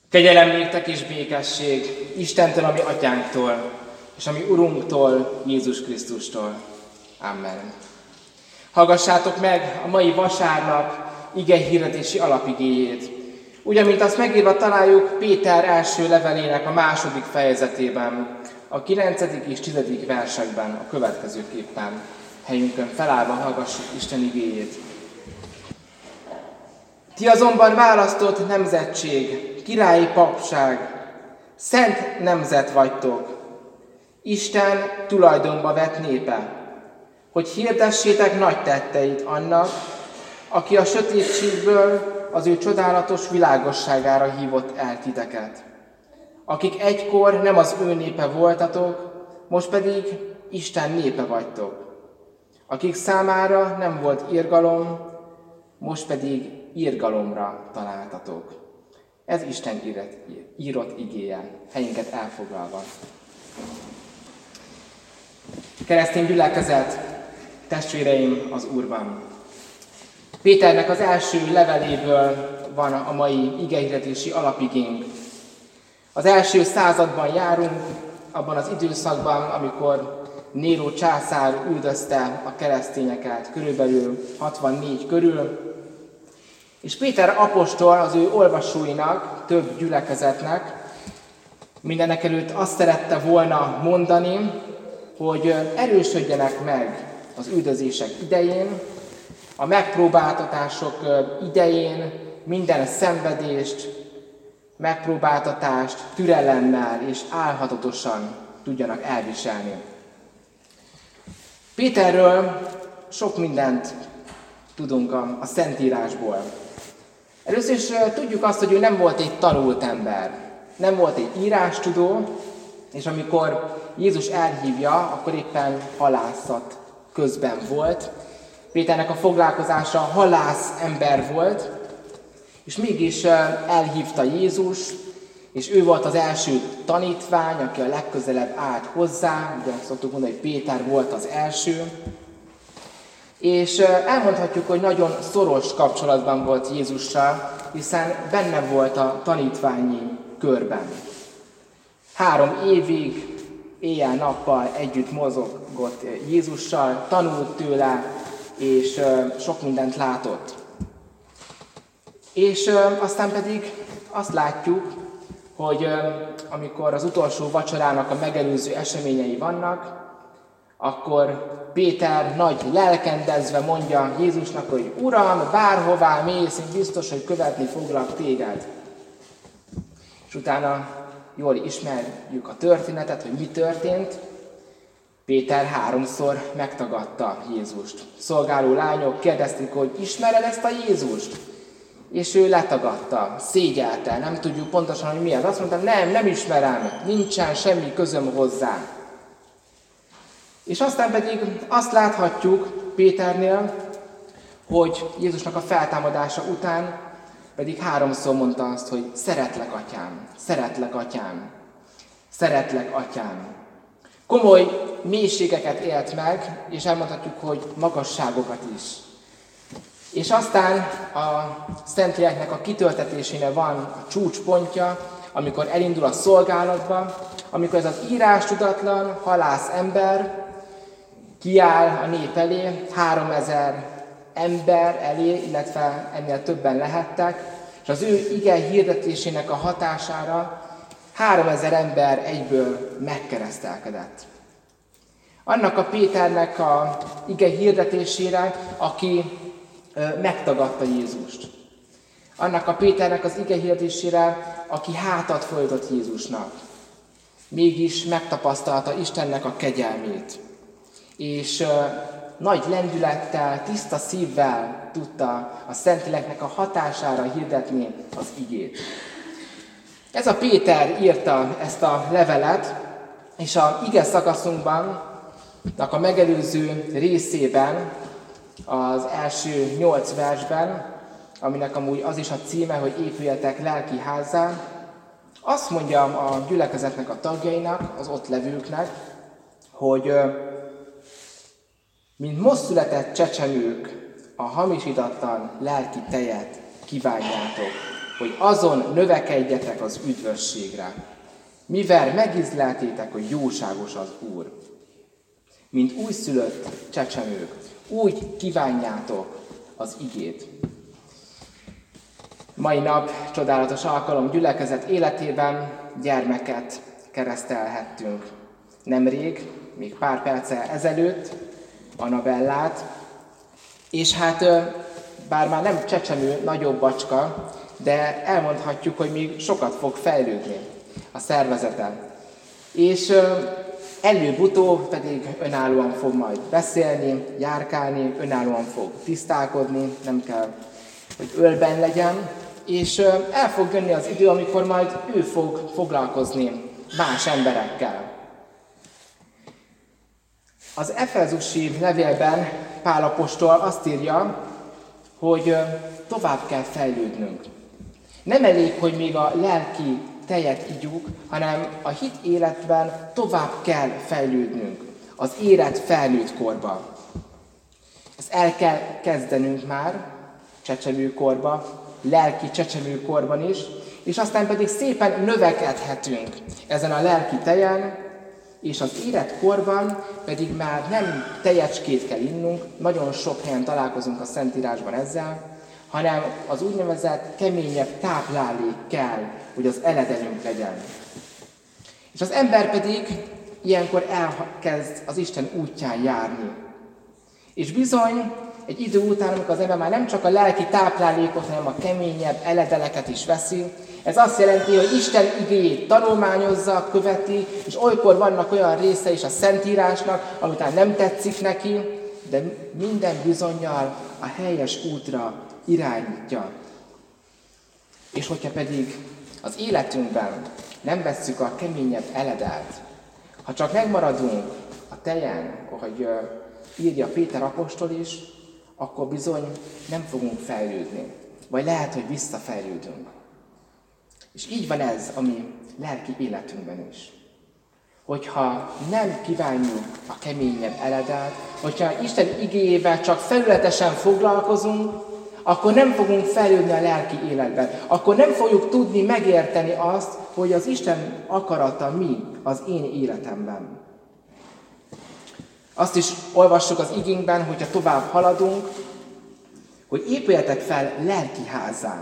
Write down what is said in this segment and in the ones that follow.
Kegyelem néktek és békesség Istentől, ami atyánktól, és ami Urunktól, Jézus Krisztustól. Amen. Hallgassátok meg a mai vasárnap igehirdetési alapigéjét. Úgy, amint azt megírva találjuk Péter első levelének a 2. fejezetében, a 9. és 10. versekben a következőképpen. Helyünkön felállva hallgassuk Isten igéjét. Ti azonban választott nemzetség, királyi papság, szent nemzet vagytok, Isten tulajdonba vett népe, hogy hirdessétek nagy tetteit annak, aki a sötétségből az ő csodálatos világosságára hívott el titeket. Akik egykor nem az ő népe voltatok, most pedig Isten népe vagytok. Akik számára nem volt irgalom, most pedig irgalomra találtatok. Ez Isten írott igéje, helyünket elfoglalva. Keresztény gyülekezet, testvéreim az Úrban. Péternek az első leveléből van a mai igehirdetési alapigénk. Az első században járunk, abban az időszakban, amikor Néró császár üldözte a keresztényeket, körülbelül 64 körül, és Péter apostol az ő olvasóinak, több gyülekezetnek mindenekelőtt azt szerette volna mondani, hogy erősödjenek meg az üldözések idején, a megpróbáltatások idején minden szenvedést, megpróbáltatást türelemmel és álhatatosan tudjanak elviselni. Péterről sok mindent tudunk a Szentírásból. Először is tudjuk azt, hogy ő nem volt egy tanult ember, nem volt egy írástudó, és amikor Jézus elhívja, akkor éppen halászat közben volt. Péternek a foglalkozása halász ember volt, és mégis elhívta Jézus, és ő volt az első tanítvány, aki a legközelebb állt hozzá, ugye szoktuk mondani, hogy Péter volt az első, és elmondhatjuk, hogy nagyon szoros kapcsolatban volt Jézussal, hiszen benne volt a tanítványi körben. 3 évig éjjel-nappal együtt mozogott Jézussal, tanult tőle, és sok mindent látott. És aztán pedig azt látjuk, hogy amikor az utolsó vacsorának a megelőző eseményei vannak, akkor Péter nagy lelkendezve mondja Jézusnak, hogy Uram, bárhová mész, én biztos, hogy követni foglak téged. És utána jól ismerjük a történetet, hogy mi történt. Péter 3-szor megtagadta Jézust. Szolgáló lányok kérdezték, hogy ismered ezt a Jézust? És ő letagadta, szégyelte, nem tudjuk pontosan, hogy mi az. Azt mondta, nem ismerem, nincsen semmi közöm hozzá. És aztán pedig azt láthatjuk Péternél, hogy Jézusnak a feltámadása után pedig 3-szor mondta azt, hogy szeretlek, atyám, szeretlek, atyám, szeretlek, atyám. Komoly mélységeket élt meg, és elmondhatjuk, hogy magasságokat is. És aztán a Szentléleknek a kitöltetésénél van a csúcspontja, amikor elindul a szolgálatba, amikor ez az írástudatlan halász ember kiáll a nép elé, 3000 ember elé, illetve ennél többen lehettek, és az ő ige hirdetésének a hatására 3000 ember egyből megkeresztelkedett. Annak a Péternek a ige hirdetésére, aki megtagadta Jézust. Annak a Péternek az ige hirdetésére, aki hátat fordított Jézusnak. Mégis megtapasztalta Istennek a kegyelmét. És nagy lendülettel, tiszta szívvel tudta a Szentléleknek a hatására hirdetni az igét. Ez a Péter írta ezt a levelet, és a ige szakaszunkban, a megelőző részében, az első 8 versben, aminek amúgy az is a címe, hogy épüljetek lelki házzá, azt mondja a gyülekezetnek a tagjainak, az ott levőknek, hogy mint most született csecsemők, a hamisítatlan lelki tejet kívánjátok. hogy azon növekedjetek az üdvösségre, mivel megízleltétek, hogy jóságos az Úr. Mint újszülött csecsemők, úgy kívánjátok az igét. Mai nap csodálatos alkalom gyülekezet életében gyermeket keresztelhettünk. Nemrég, még pár perccel ezelőtt, Annabellát, és hát bár már nem csecsemő, nagyobb bacska, de elmondhatjuk, hogy még sokat fog fejlődni a szervezete. És előbb-utóbb pedig önállóan fog majd beszélni, járkálni, önállóan fog tisztálkodni, nem kell, hogy ölben legyen, és el fog jönni az idő, amikor majd ő fog foglalkozni más emberekkel. Az Efezusi levélben Pál apostol azt írja, hogy tovább kell fejlődnünk. Nem elég, hogy még a lelki tejet igyuk, hanem a hit életben tovább kell fejlődnünk, az érett felnőtt korba. Ezt el kell kezdenünk már csecsemőkorba, lelki csecsemőkorban is, és aztán pedig szépen növekedhetünk ezen a lelki tejen, és az érett korban pedig már nem tejecskét kell innunk, nagyon sok helyen találkozunk a Szentírásban ezzel, hanem az úgynevezett keményebb táplálék kell, hogy az eledelünk legyen. És az ember pedig ilyenkor elkezd az Isten útján járni. És bizony, egy idő után, amikor az ember már nem csak a lelki táplálékot, hanem a keményebb eledeleket is veszi, ez azt jelenti, hogy Isten igéjét tanulmányozza, követi, és olykor vannak olyan része is a Szentírásnak, amitán nem tetszik neki, de minden bizonnyal a helyes útra irányítja. És hogyha pedig az életünkben nem vesszük a keményebb eledelt, ha csak megmaradunk a tejen, ahogy írja Péter apostol is, akkor bizony nem fogunk fejlődni. Vagy lehet, hogy visszafejlődünk. És így van ez a mi lelki életünkben is. Hogyha nem kívánjuk a keményebb eledelt, hogyha Isten igéjével csak felületesen foglalkozunk, akkor nem fogunk fejlődni a lelki életben. Akkor nem fogjuk tudni megérteni azt, hogy az Isten akarata mi az én életemben. Azt is olvassuk az igénkben, hogyha tovább haladunk, hogy épüljetek fel lelki házzá.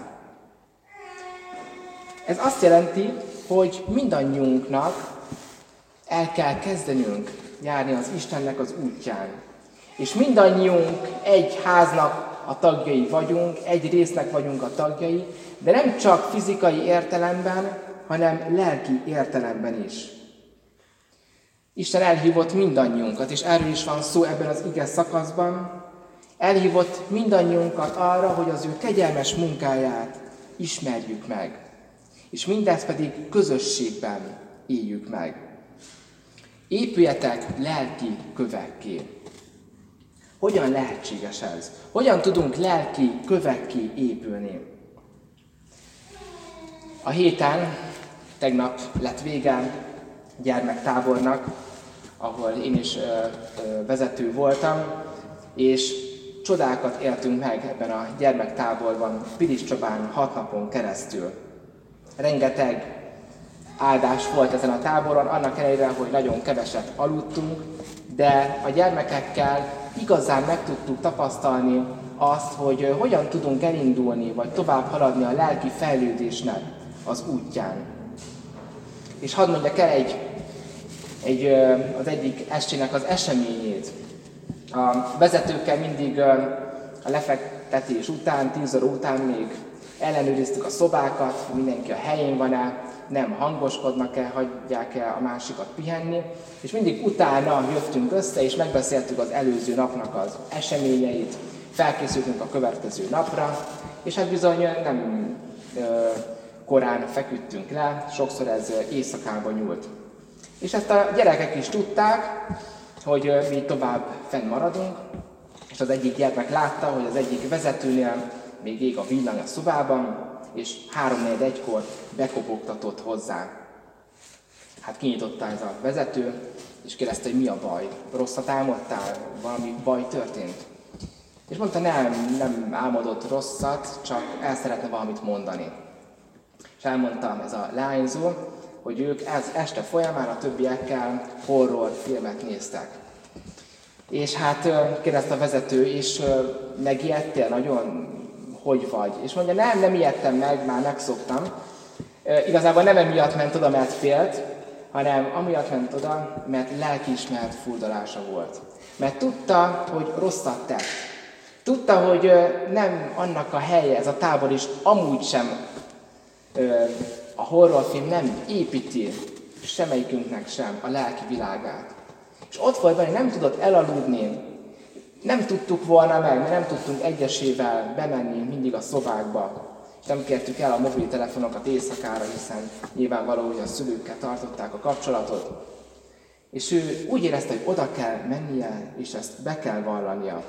Ez azt jelenti, hogy mindannyiunknak el kell kezdenünk járni az Istennek az útján. És mindannyiunk egy háznak a tagjai vagyunk, egy résznek vagyunk a tagjai, de nem csak fizikai értelemben, hanem lelki értelemben is. Isten elhívott mindannyiunkat, és erről is van szó ebben az ige szakaszban. Elhívott mindannyiunkat arra, hogy az ő kegyelmes munkáját ismerjük meg. És mindezt pedig közösségben éljük meg. Épüljetek lelki kövekké. Hogyan lehetséges ez? Hogyan tudunk lelki kövekké épülni? A héten, tegnap lett vége gyermektábornak, ahol én is vezető voltam, és csodákat éltünk meg ebben a gyermektáborban, Pilis Csabán 6 napon keresztül. Rengeteg áldás volt ezen a táboron, annak ellenére, hogy nagyon keveset aludtunk, de a gyermekekkel igazán meg tudtuk tapasztalni azt, hogy hogyan tudunk elindulni, vagy tovább haladni a lelki fejlődésnek az útján. És hadd mondjak el az egyik estének az eseményét. A vezetőkkel mindig a lefektetés után, 10 óra után még ellenőriztük a szobákat, mindenki a helyén van-e, nem hangoskodnak-e, hagyják-e a másikat pihenni, és mindig utána jöttünk össze, és megbeszéltük az előző napnak az eseményeit, felkészültünk a következő napra, és hát bizony nem korán feküdtünk le, sokszor ez éjszakába nyúlt. És ezt a gyerekek is tudták, hogy mi tovább fenn maradunk, és az egyik gyermek látta, hogy az egyik vezetőnél még ég a villany a szobában, és 3-4-1-kor bekopogtatott hozzá. Hát kinyitotta ez a vezető, és kérdezte, hogy mi a baj. Rosszat álmodtál? Valami baj történt? És mondta, nem álmodott rosszat, csak el szeretne valamit mondani. felmondtam ez a leányzó, hogy ők este folyamán a többiekkel horrorfilmet néztek. És hát kérdezte a vezető, és megijedtél nagyon, hogy vagy? És mondja, nem ijedtem meg, már megszoktam. Igazából nem emiatt ment oda, mert félt, hanem amiatt ment oda, mert lelkiismeret furdalása volt. Mert tudta, hogy rosszat tett. Tudta, hogy nem annak a helye, ez a tábor is amúgy sem, a horrorfilm nem építi semmelyikünknek sem a lelki világát. És ott volt benne, nem tudott elaludni, nem tudtuk volna meg, mert nem tudtunk egyesével bemenni mindig a szobákba. És nem kértük el a mobiltelefonokat éjszakára, hiszen nyilvánvaló, hogy a szülőkkel tartották a kapcsolatot. És ő úgy érezte, hogy oda kell mennie, és ezt be kell vallania.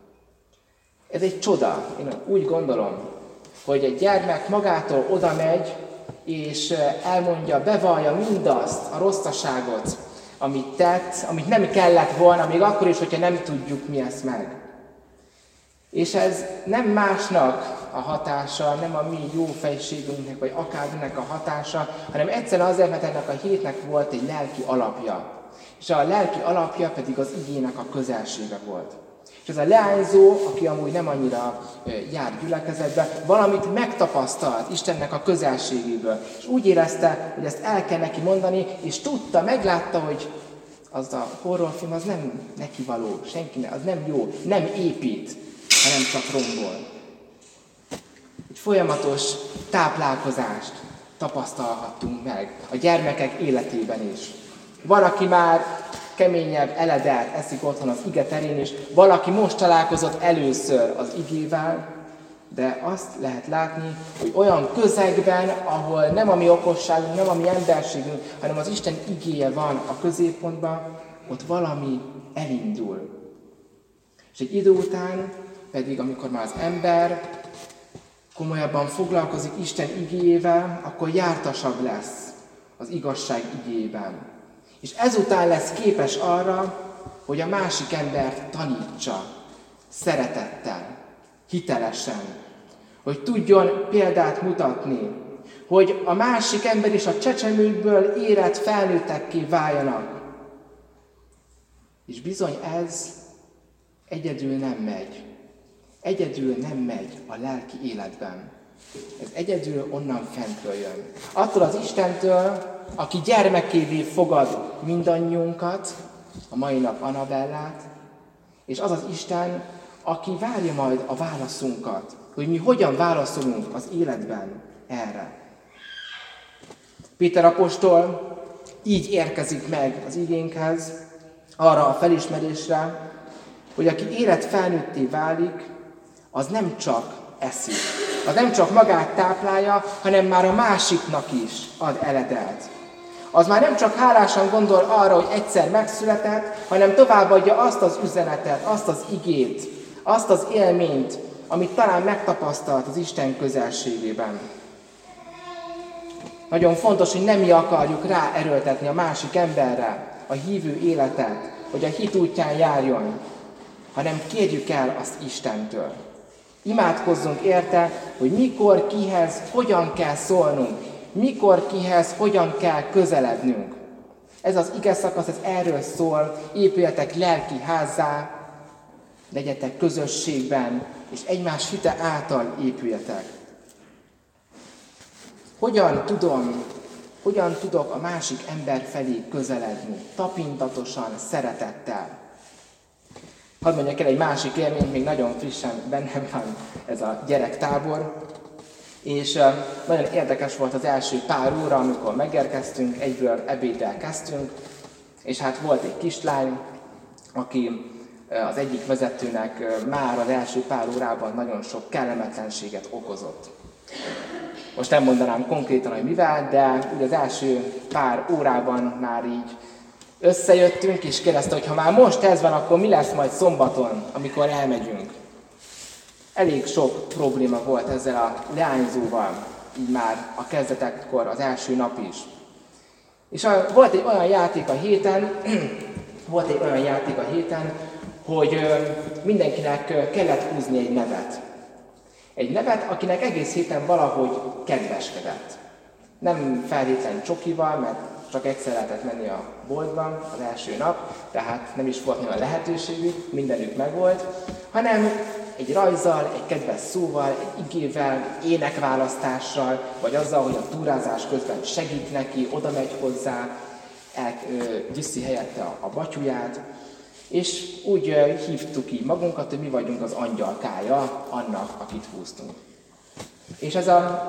Ez egy csoda. Én úgy gondolom, hogy egy gyermek magától oda megy, és elmondja, bevallja mindazt, a rosszaságot, amit tett, amit nem kellett volna, még akkor is, hogyha nem tudjuk mi ezt meg. És ez nem másnak a hatása, nem a mi jó fejségünknek, vagy akárminek a hatása, hanem egyszerűen azért, mert ennek a hétnek volt egy lelki alapja. És a lelki alapja pedig az igének a közelsége volt. És ez a leányzó, aki amúgy nem annyira jár gyülekezetbe, valamit megtapasztalt Istennek a közelségéből. És úgy érezte, hogy ezt el kell neki mondani, és tudta, meglátta, hogy az a horrorfilm az nem neki való, senkinek, az nem jó, nem épít, hanem csak rombol. Egy folyamatos táplálkozást tapasztalhattunk meg a gyermekek életében is. Valaki már keményebb eledelt eszik otthon az ige terén is, valaki most találkozott először az igével, de azt lehet látni, hogy olyan közegben, ahol nem a mi okosságunk, nem a mi emberségünk, hanem az Isten igéje van a középpontban, ott valami elindul. És egy idő után pedig, amikor már az ember komolyabban foglalkozik Isten igéjével, akkor jártasabb lesz az igazság igéjében. És ezután lesz képes arra, hogy a másik embert tanítsa szeretettel, hitelesen, hogy tudjon példát mutatni, hogy a másik ember is a csecsemőkből érett felnőttekké váljanak. És bizony ez egyedül nem megy. Egyedül nem megy a lelki életben. Ez egyedül onnan fentről jön. Attól az Istentől, aki gyermekévé fogad mindannyiunkat, a mai nap Annabellát, és az az Isten, aki várja majd a válaszunkat, hogy mi hogyan válaszolunk az életben erre. Péter apostol így érkezik meg az igénkhez, arra a felismerésre, hogy aki élet felnőtté válik, az nem csak eszik, az nem csak magát táplálja, hanem már a másiknak is ad eledelt. Az már nem csak hálásan gondol arra, hogy egyszer megszületett, hanem továbbadja azt az üzenetet, azt az igét, azt az élményt, amit talán megtapasztalt az Isten közelségében. Nagyon fontos, hogy nem mi akarjuk ráerőltetni a másik emberre a hívő életet, hogy a hit útján járjon, hanem kérjük el azt Istentől. Imádkozzunk érte, hogy mikor, kihez, hogyan kell szólnunk, mikor, kihez, hogyan kell közelednünk. Ez az ige szakasz, ez erről szól, épüljetek lelki házzá, legyetek közösségben, és egymás hite által épüljetek. Hogyan tudok a másik ember felé közeledni, tapintatosan, szeretettel? Hadd mondjak el egy másik élményt, még nagyon frissen bennem van ez a gyerektábor. És nagyon érdekes volt az első pár óra, amikor megérkeztünk, egyből ebéddel kezdtünk, és hát volt egy kislány, aki az egyik vezetőnek már az első pár órában nagyon sok kellemetlenséget okozott. Most nem mondanám konkrétan, hogy mivel, de ugye az első pár órában már így összejöttünk, és kérdezte, hogy ha már most ez van, akkor mi lesz majd szombaton, amikor elmegyünk. Elég sok probléma volt ezzel a leányzóval, így már a kezdetekkor, az első nap is. És volt egy olyan játék a héten, hogy mindenkinek kellett húzni egy nevet. Egy nevet, akinek egész héten valahogy kedveskedett. Nem feltétlen csokival, mert csak egyszer lehetett menni a boltban az első nap, tehát nem is volt olyan lehetőségük, mindenük megvolt, hanem egy rajzzal, egy kedves szóval, egy igével, énekválasztással, vagy azzal, hogy a túrázás közben segít neki, oda megy hozzá, viszi helyette a batyuját, és úgy hívtuk ki magunkat, hogy mi vagyunk az angyalkája annak, akit húztunk. És ez a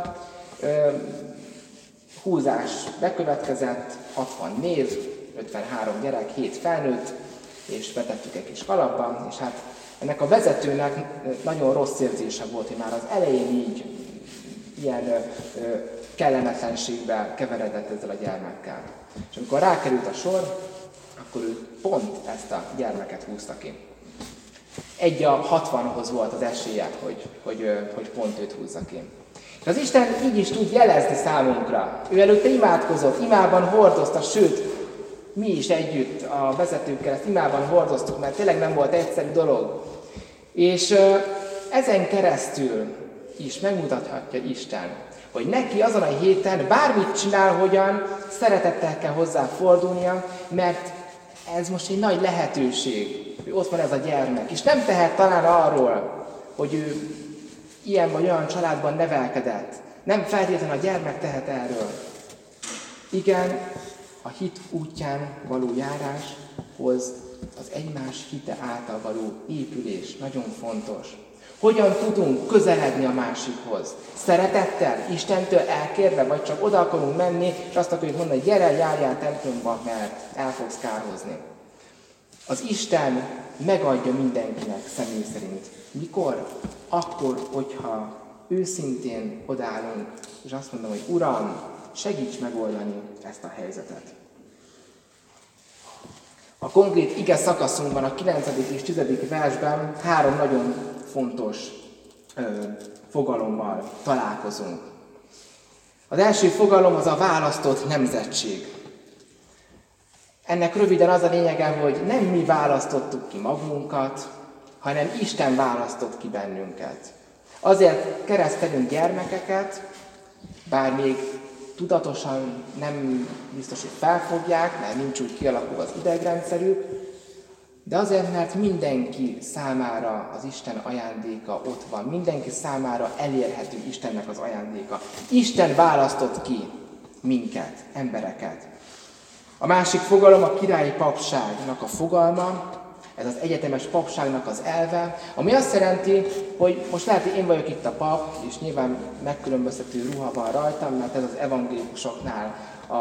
húzás bekövetkezett, 60 név, 53 gyerek, 7 felnőtt, és betettük egy kis kalapba, és hát ennek a vezetőnek nagyon rossz érzése volt, hogy már az elején így ilyen kellemetlenségbe keveredett ezzel a gyermekkel. És amikor rákerült a sor, akkor ő pont ezt a gyermeket húzta ki. 1:60-hoz volt az esélye, hogy pont őt húzza ki. És az Isten így is tud jelezni számunkra. Ő előtte imádkozott, imában hordozta, sőt, mi is együtt a vezetőkkel ezt imában hordoztuk, mert tényleg nem volt egyszerű dolog. És ezen keresztül is megmutathatja Isten, hogy neki azon a héten bármit csinál, hogyan, szeretettel kell hozzá fordulnia, mert ez most egy nagy lehetőség, hogy ott van ez a gyermek. És nem tehet talán arról, hogy ő ilyen vagy olyan családban nevelkedett. Nem feltétlenül a gyermek tehet erről. Igen, a hit útján való járáshoz az egymás hite által való épülés nagyon fontos. Hogyan tudunk közeledni a másikhoz? Szeretettel, Istentől elkérve, vagy csak oda akarunk menni, és azt akarjuk mondani, hogy gyere, járjál templomba, mert el fogsz kározni. Az Isten megadja mindenkinek személy szerint. Mikor? Akkor, hogyha őszintén odállunk, és azt mondom, hogy Uram, segíts megoldani ezt a helyzetet. A konkrét ige szakaszunkban, a 9. és 10. versben 3 nagyon fontos fogalommal találkozunk. Az első fogalom az a választott nemzetség. Ennek röviden az a lényege, hogy nem mi választottuk ki magunkat, hanem Isten választott ki bennünket. Azért keresztelünk gyermekeket, bár még tudatosan nem biztos, hogy felfogják, mert nincs úgy kialakulva az idegrendszerük, de azért, mert mindenki számára az Isten ajándéka ott van, mindenki számára elérhető Istennek az ajándéka. Isten választott ki minket, embereket. A másik fogalom a királyi papságnak a fogalma, ez az egyetemes papságnak az elve, ami azt jelenti, hogy most lehet, hogy én vagyok itt a pap, és nyilván megkülönböztető ruha van rajtam, mert ez az evangélikusoknál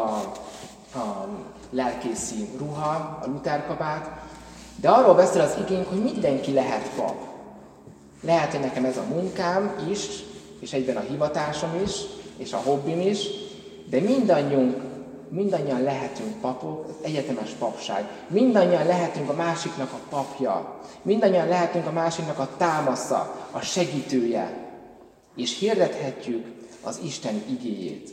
a lelkészi ruha, a lutherkabát, de arról beszél az igénk, hogy mindenki lehet pap. Lehet, hogy nekem ez a munkám is, és egyben a hivatásom is, és a hobbim is, de mindannyian lehetünk papok, az egyetemes papság. Mindannyian lehetünk a másiknak a papja. Mindannyian lehetünk a másiknak a támasza, a segítője. És hirdethetjük az Isten igéjét.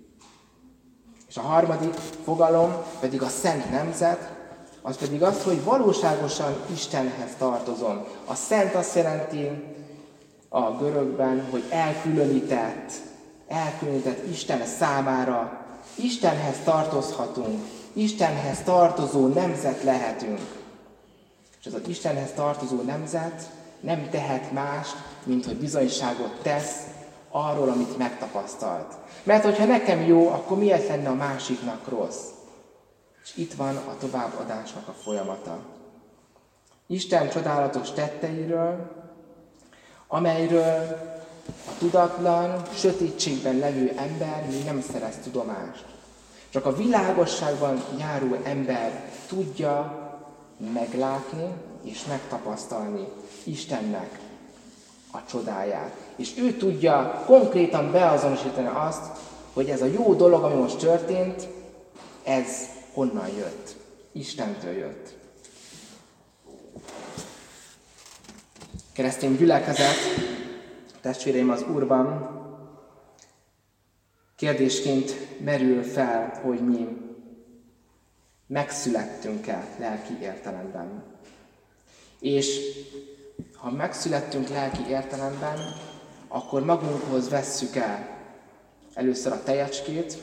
És a harmadik fogalom pedig a szent nemzet, az pedig az, hogy valóságosan Istenhez tartozom. A szent azt jelenti a görögben, hogy elkülönített Isten számára. Istenhez tartozhatunk, Istenhez tartozó nemzet lehetünk. És ez az Istenhez tartozó nemzet nem tehet más, mint hogy bizonyságot tesz arról, amit megtapasztalt. Mert hogyha nekem jó, akkor miért lenne a másiknak rossz? És itt van a továbbadásnak a folyamata. Isten csodálatos tetteiről, amelyről a tudatlan, sötétségben levő ember még nem szerez tudomást. Csak a világosságban járó ember tudja meglátni és megtapasztalni Istennek a csodáját. És ő tudja konkrétan beazonosítani azt, hogy ez a jó dolog, ami most történt, ez honnan jött? Istentől jött. Keresztény gyülekezet, testvéreim az Úrban, kérdésként merül fel, hogy mi megszülettünk-e lelki értelemben. És ha megszülettünk lelki értelemben, akkor magunkhoz vesszük el először a tejecskét,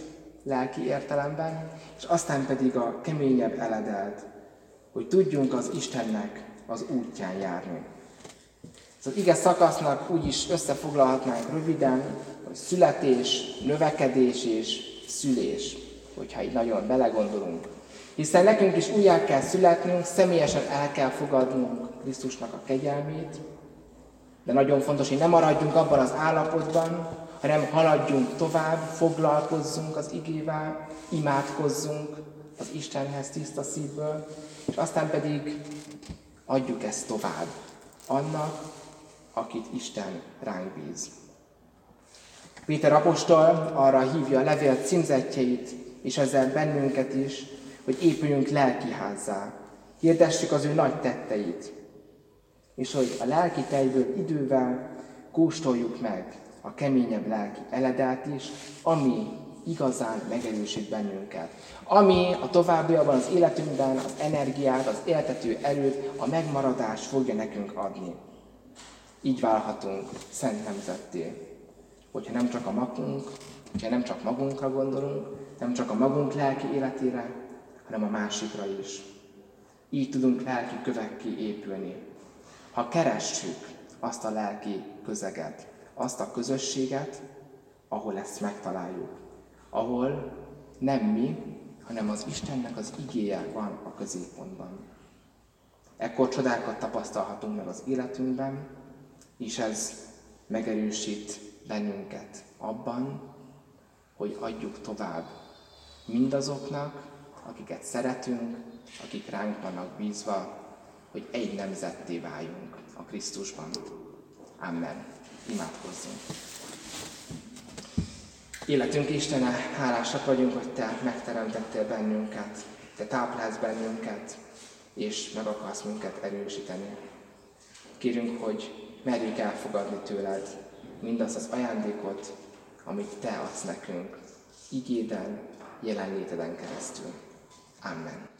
lelki értelemben, és aztán pedig a keményebb eledelt, hogy tudjunk az Istennek az útján járni. Az ige szakasznak úgy is összefoglalhatnánk röviden, hogy születés, növekedés és szülés, hogyha így nagyon belegondolunk. Hiszen nekünk is újjá kell születnünk, személyesen el kell fogadnunk Krisztusnak a kegyelmét, de nagyon fontos, hogy ne maradjunk abban az állapotban, hanem haladjunk tovább, foglalkozzunk az igével, imádkozzunk az Istenhez tiszta szívből, és aztán pedig adjuk ezt tovább annak, akit Isten ránk bíz. Péter apostol arra hívja a levél címzettjeit, és ezzel bennünket is, hogy épüljünk lelkiházzá, hirdessük az ő nagy tetteit, és hogy a lelki tejből idővel kóstoljuk meg a keményebb lelki eledelt is, ami igazán megerősít bennünket. Ami a továbbiakban az életünkben az energiát, az éltető erőt, a megmaradást fogja nekünk adni. Így válhatunk szent nemzetté, hogyha nem csak magunkra gondolunk, nem csak a magunk lelki életére, hanem a másikra is. Így tudunk lelki kövekké épülni. Ha keressük azt a lelki közeget, azt a közösséget, ahol ezt megtaláljuk. Ahol nem mi, hanem az Istennek az igéje van a középpontban. Ekkor csodákat tapasztalhatunk meg az életünkben, és ez megerősít bennünket abban, hogy adjuk tovább mindazoknak, akiket szeretünk, akik ránk vannak bízva, hogy egy nemzetté váljunk a Krisztusban. Amen. Imádkozzunk. Életünk Istene, hálásak vagyunk, hogy Te megteremtettél bennünket, Te táplálsz bennünket, és meg akarsz minket erősíteni. Kérünk, hogy merjük elfogadni tőled mindazt az ajándékot, amit Te adsz nekünk, igéden, jelenléteden keresztül. Amen.